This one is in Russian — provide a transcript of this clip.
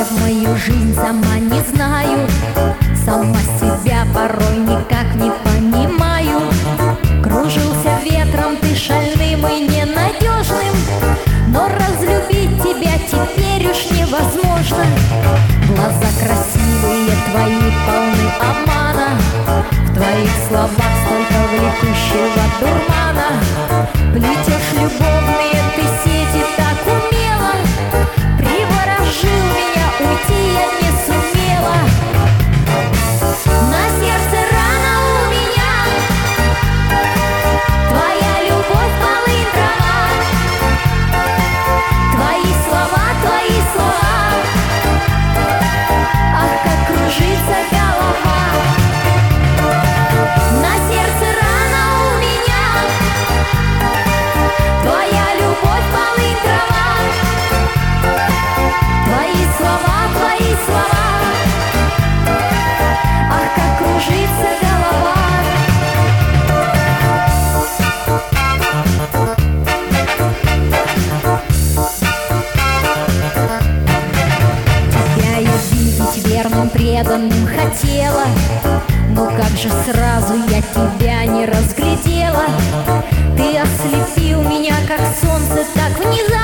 Вторгся в мою жизнь, сама не знаю, сама себя порой никак не понимаю. Кружился ветром ты шальным и ненадежным, но разлюбить тебя теперь уж невозможно. Глаза красивые твои полны обмана, в твоих словах столько влекущего дурмана. Плетешь любовные ты сети так умело, приворожил меня, уйти я не сумела. На сердце рана у меня, твоя любовь полынь трава, твои слова, ах, как кружится голова. На сердце рана у меня, твоя любовь полынь трава, твои слова, ах, как кружится голова. Тебя я видеть верным, преданным хотела, но как же сразу я тебя не разглядела. Ты ослепил меня, как солнце, так внезапно.